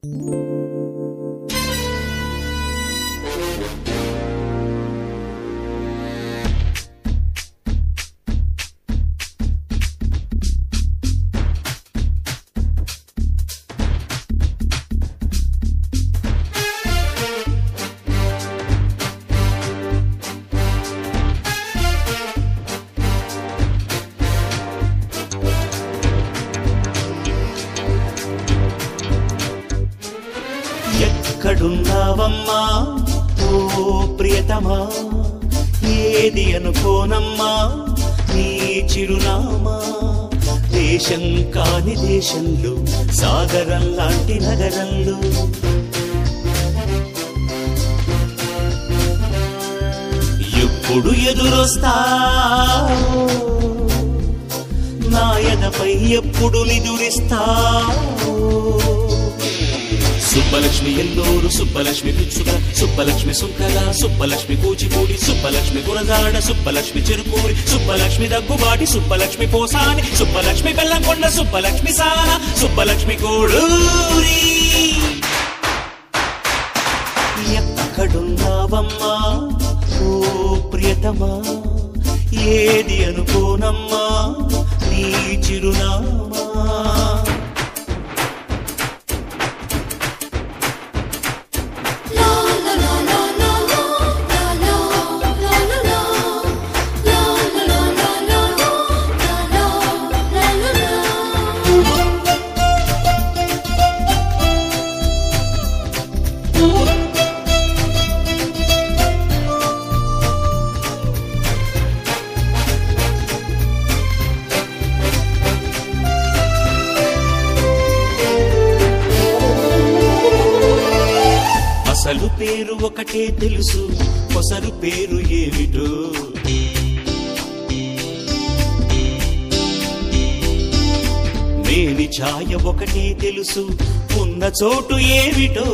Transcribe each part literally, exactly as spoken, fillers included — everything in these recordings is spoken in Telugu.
ఎక్కడున్నావమ్మా ఓ ప్రియతమా, ఏది అనుకోనమ్మా నీ చిరునామా. దేశం కాని దేశంలో, సాగరం లాంటి నగరంలో ఎప్పుడు ఎదురొస్తావో, నా ఎదపై ఎప్పుడు నిదురిస్తావో. సుబ్బలక్ష్మి ఎల్లూరు, సుబ్బలక్ష్మి పిచ్చుక, సుబ్బలక్ష్మి సుంకల, సుబ్బలక్ష్మి కూచిపూడి, సుబ్బలక్ష్మి గురజాడ, సుబ్బలక్ష్మి చెరుకూరి, సుబ్బలక్ష్మి దగ్గుబాటి, సుబ్బలక్ష్మి పోసాని, సుబ్బలక్ష్మి బెల్లంకొండ, సుబ్బలక్ష్మి సాన, సుబ్బలక్ష్మి కోడూరి. ఎక్కడున్నావమ్మా ఓ ప్రియతమా, ఏది అనుకోనమ్మా నీ చిరునామా. అసలు పేరు ఒకటే తెలుసు, కొసరు పేరు ఏమిటో. మేని ఛాయ ఒకటే తెలుసు, ఉన్న చోటు ఏమిటో.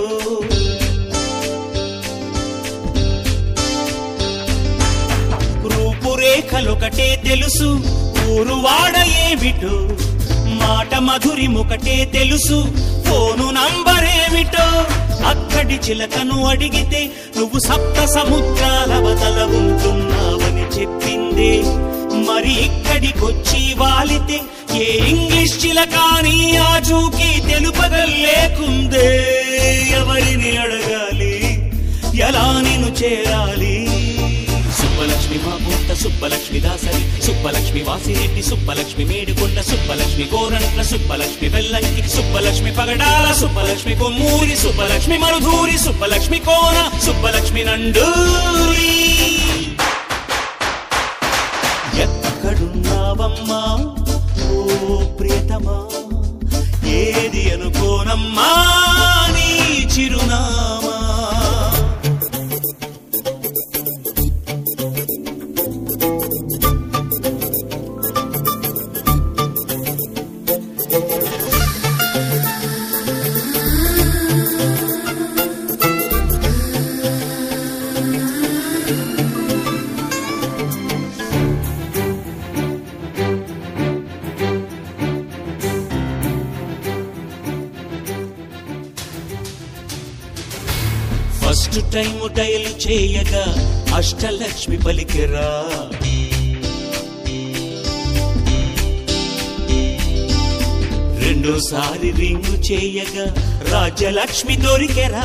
రూపురేఖలొకటే తెలుసు, ఊరువాడ ఏమిటో. మాట మధురిమొకటే తెలుసు, ఫోను నంబరేమిటో. అక్కడి చిలకను అడిగితే నువ్వు సప్త సముద్రాల వదల ఉంటున్నావని చెప్పిందే. మరి ఇక్కడికొచ్చి వాలితే ఏ ఇంగ్లీష్ చిలకాని ఆచూకీ తెలుపగలేకుందే. ఎవరిని అడగాలి, ఎలా నిన్ను చేరాలి. సుబ్బలక్ష్మి మా పుట్ట, సుబ్బలక్ష్మి దాసరి, సుబ్బలక్ష్మి వాసిరెడ్డి, సుబ్బలక్ష్మి మేడికొండ, సుబ్బలక్ష్మి గోరంట్ల, సుబ్బలక్ష్మి వెల్లంకి, సుబ్బలక్ష్మి పగడాల, సుబ్బలక్ష్మి కొమ్మూరి, సుబ్బలక్ష్మి మరుధూరి, సుబ్బలక్ష్మి కోన, సుబ్బలక్ష్మి నండూరి. ఎక్కడున్నావమ్మా ఓ ప్రియతమా, ఏది అనుకోనమ్మా నీ చిరునామా. ఫస్ట్ టైం డయల్ చేయగా అష్టలక్ష్మి పలికెరా. రెండోసారి రింగు చేయగా రాజ్యలక్ష్మి దొరికెరా.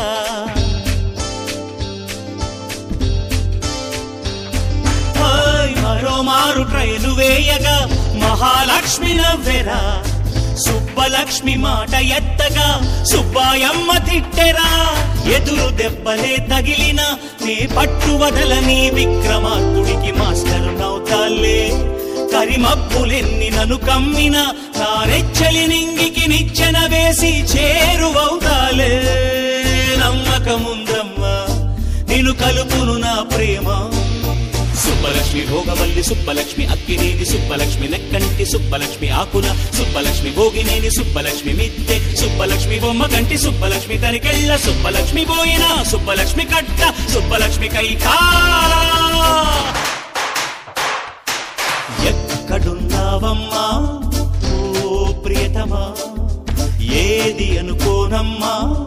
మరో మారు ట్రైలు వేయగా మహాలక్ష్మి నవ్వెరా. సుబ్బలక్ష్మి మాట ఎత్తగా సుబ్బాయమ్మ తిట్టెరా. ఎదురు దెబ్బలే తగిలిన నీ పట్టు వదలని విక్రమార్కుడికి మాస్టర్ నవ్వుతాలే. కరిమబ్బులెన్ని నన్ను కమ్మిన నా రెచ్చలి నింగికి నిచ్చెన వేసి చేరువవుతాలే. నమ్మకముందమ్మా నిన్ను కలుపును నా ప్రేమ. సుబ్బలక్ష్మి భోగవల్లి, సుబ్బలక్ష్మి అక్కినేని, సుబ్బలక్ష్మి నెక్కంటి, సుబ్బలక్ష్మి ఆకుల, సుబ్బలక్ష్మి భోగినేని, సుబ్బలక్ష్మి మిద్దె, సుబ్బలక్ష్మి బొమ్మ కంటి, సుబ్బలక్ష్మి తరికెళ్ళ, సుబ్బలక్ష్మి బోయిన, సుబ్బలక్ష్మి కట్ట, సుబ్బలక్ష్మి కైకాల. ఎక్కడున్నావమ్మా ఓ ప్రియతమా, ఏది అనుకోనమ్మా